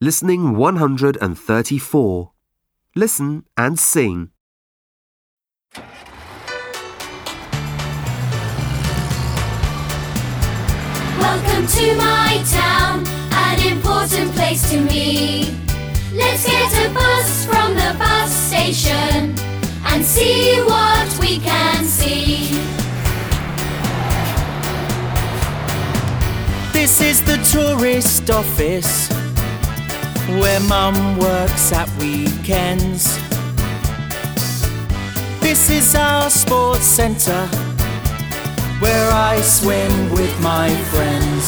Listening 134. Listen and sing. Welcome to my town, an important place to me. Let's get a bus from the bus station and see what we can see. This is the tourist office where Mum works at weekends. This is our sports centre where I swim with my friends.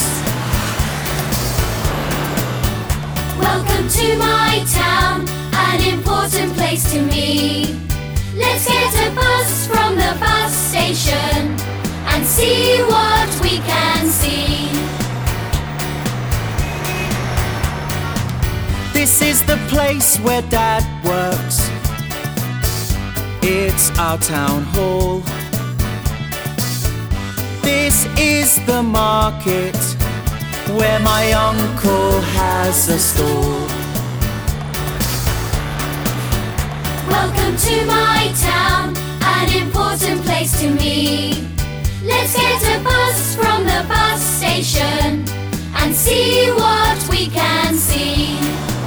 Welcome to my town, an important place to me. Let's get a bus from the bus station and see what we can see. This is the place where Dad works. It's our town hall. This is the market where my uncle has a stall. Welcome to my town, an important place to me. Let's get a bus from the bus station and see what we can see.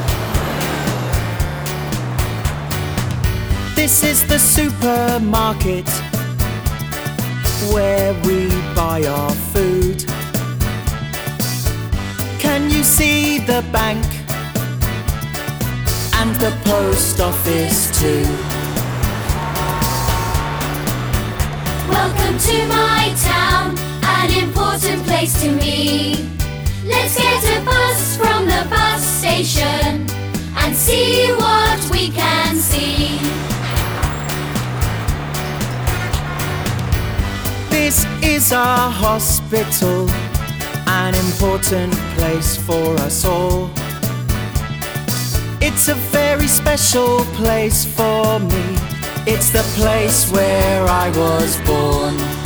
This is the supermarket where we buy our food. Can you see the bank and the post office too? Welcome to my town, an important place to me. Let's get a bus from the bus station and see what we can see. This is our hospital, an important place for us all. It's a very special place for me. It's the place where I was born.